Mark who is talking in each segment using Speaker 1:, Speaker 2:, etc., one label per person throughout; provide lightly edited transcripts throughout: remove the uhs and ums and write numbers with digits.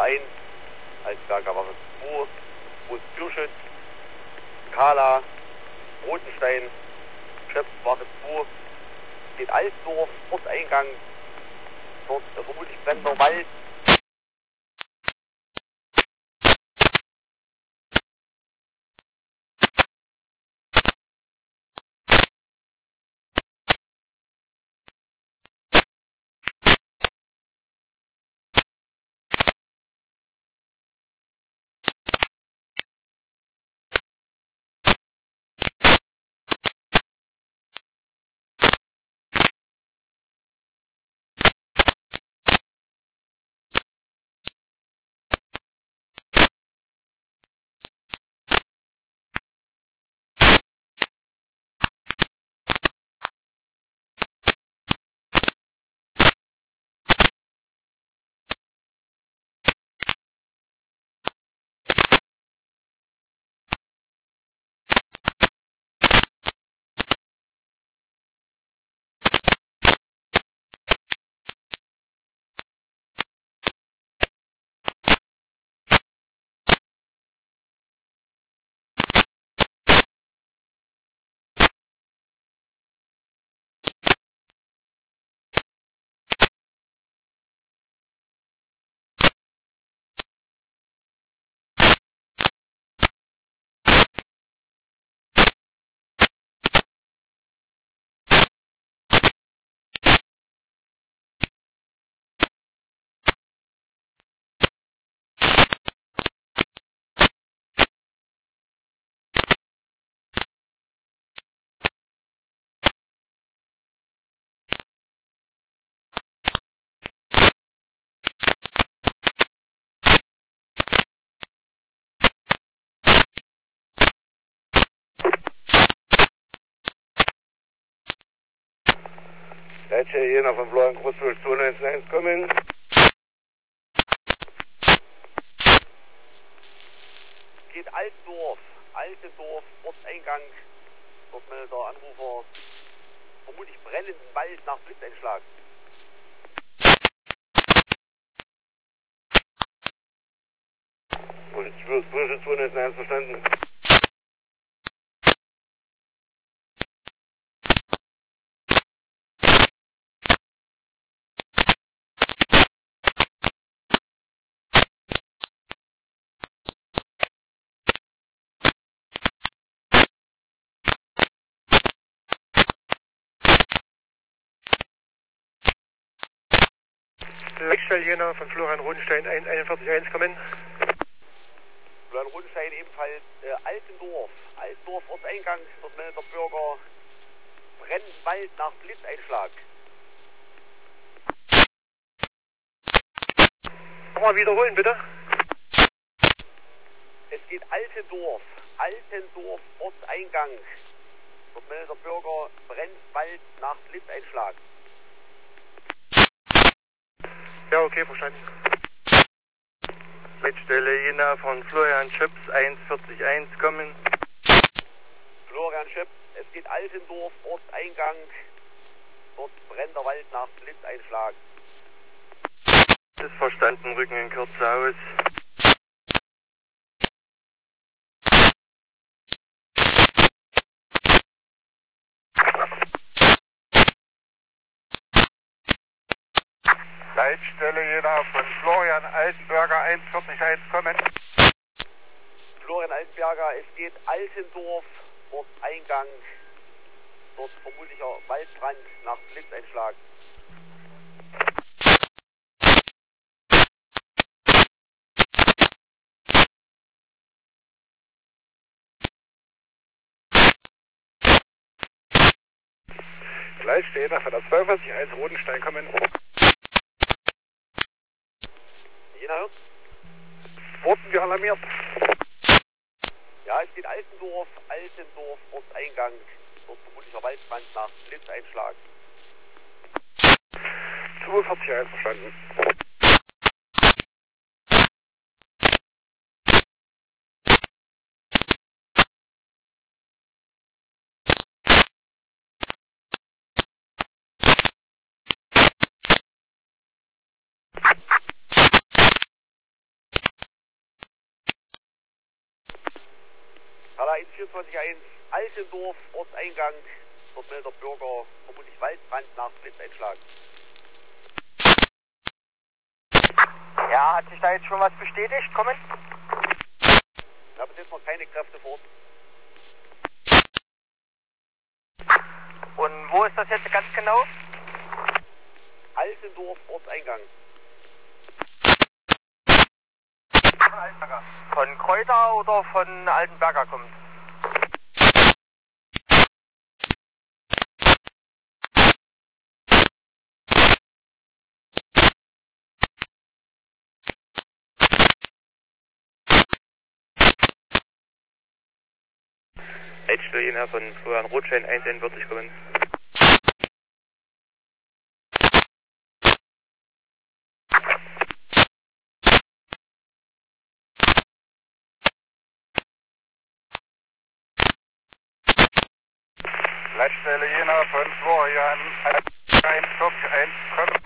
Speaker 1: 1, Altenberger Waffe 2, Groß Türschütz, Kala, Rotenstein, Schöpf Waffe 2, steht Altdorf, Ortseingang, dort vermutlich brennender Wald.
Speaker 2: Leitstelle Jena von Florian Großwürsch 291 kommen.
Speaker 1: Geht Altdorf, Ortseingang, dort meldet der Anrufer vermutlich brennenden Wald nach Blitzeinschlag.
Speaker 2: Und Großwürsch 291 verstanden.
Speaker 3: Leitstelle Jena von Florian Rodenstein 141 kommen.
Speaker 1: Florian Rodenstein ebenfalls Altendorf, Ortseingang, dort meldet der Bürger brennenden Wald nach Blitzeinschlag.
Speaker 3: Nochmal wiederholen, bitte.
Speaker 1: Es geht Altendorf, Ortseingang, dort meldet der Bürger brennenden Wald nach Blitzeinschlag.
Speaker 3: Ja, okay, verstanden.
Speaker 2: Leitstelle Jena von Florian Schöps 141 kommen.
Speaker 1: Florian Schöpf, es geht Altendorf, Ortseingang, dort brennt der Wald nach Blitzeinschlag.
Speaker 2: Ist verstanden, rücken in Kürze aus. Leitstelle Jena von Florian Altenberger 141 kommen.
Speaker 1: Florian Altenberger, es geht Altendorf, Ortseingang, dort vermutlicher Waldbrand nach Blitzeinschlag.
Speaker 2: Leitstelle Jena von der 241 Rodenstein kommen.
Speaker 1: Jena hört?
Speaker 2: Wurden wir alarmiert?
Speaker 1: Ja, es geht Altendorf, Ortseingang, dort vermutlicher Waldbrand nach Blitzeinschlag.
Speaker 2: 42 verstanden.
Speaker 1: Da in 24.1 Altendorf, Ortseingang. Dort meldet der Bürger vermutlich Waldbrand nach Blitzeinschlag.
Speaker 4: Ja, hat sich da jetzt schon was bestätigt? Kommen?
Speaker 1: Ich habe jetzt noch keine Kräfte vor Ort.
Speaker 4: Und wo ist das jetzt ganz genau?
Speaker 1: Altendorf, Ortseingang.
Speaker 4: Von Altenberger. Von Kräuter oder von Altenberger kommt?
Speaker 3: Leitstelle Jena von Florian Rotschein 141 kommen.
Speaker 2: Leitstelle Jena von Florian 141 kommen.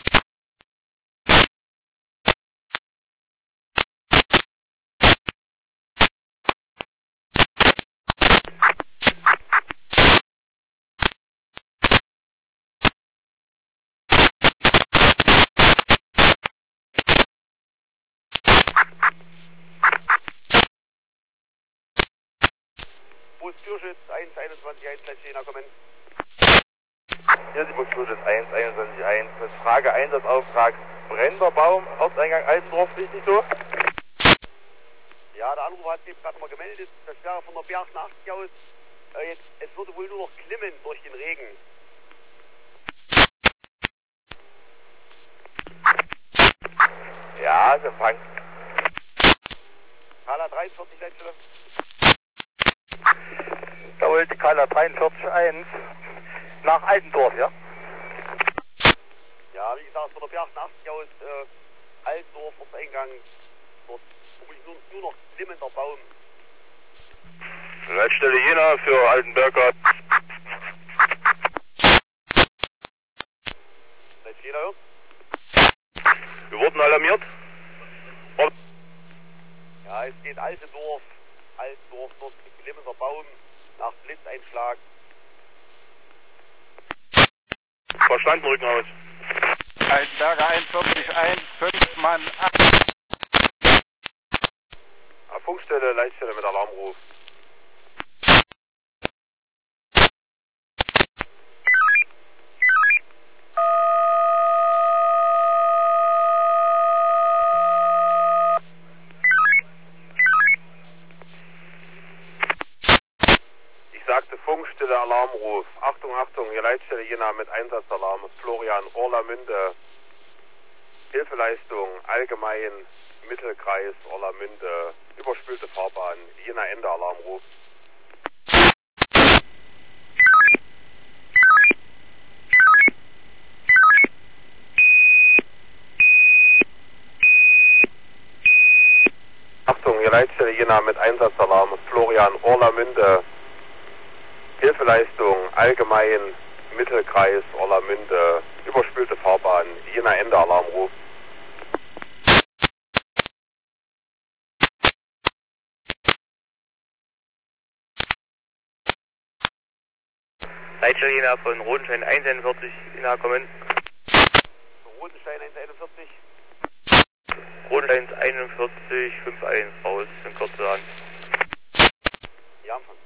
Speaker 1: Bus Türschütz 121.1 Leitstelle Jena kommen.
Speaker 5: Hier ist die Bus Türschütz 121.1 mit Frage Einsatzauftrag brennender Baum, Ortseingang Altendorf, richtig so?
Speaker 1: Ja, der Anrufer hat sich gerade mal gemeldet. Das wäre von der Bergen 80 aus. Es würde wohl nur noch klimmen durch den Regen.
Speaker 5: Ja, gefangen.
Speaker 1: Kala 43 Leitstelle.
Speaker 3: Da holt die Kala 43.1 nach Altendorf, ja?
Speaker 1: Ja, wie gesagt, von der Bergen 80 aus, Altendorf, Ortseingang. Dort vermutlich nur noch klimmender Baum.
Speaker 5: Leitstelle Jena für Altenberger.
Speaker 1: Leitstelle Jena, ja?
Speaker 5: Wir wurden alarmiert.
Speaker 1: Ja, es geht Altendorf, dort klimmender Baum nach Blitzeinschlag.
Speaker 5: Verstanden, Rücken aus.
Speaker 2: Altenberger 141, 5 Mann.
Speaker 5: Funkstelle, Leitstelle mit Alarmruf. Ich sagte Funkstelle, Alarmruf. Achtung, Achtung, hier Leitstelle Jena mit Einsatzalarm. Florian, Orlamünde. Hilfeleistung, allgemein, Mittelkreis, Orlamünde. Überspülte Fahrbahn, Jena Ende, Alarmruf. Achtung, hier Leitstelle Jena mit Einsatzalarm. Florian, Orlamünde. Hilfeleistung, allgemein, Mittelkreis, Orlamünde. Überspülte Fahrbahn, Jena Ende, Alarmruf.
Speaker 3: Leitstelle Jena von Rodenstein 141 Jena kommen.
Speaker 1: Rodenstein 141.
Speaker 3: Rodenstein 41 51 raus in kurzer Hand.
Speaker 1: Ja, Anfang.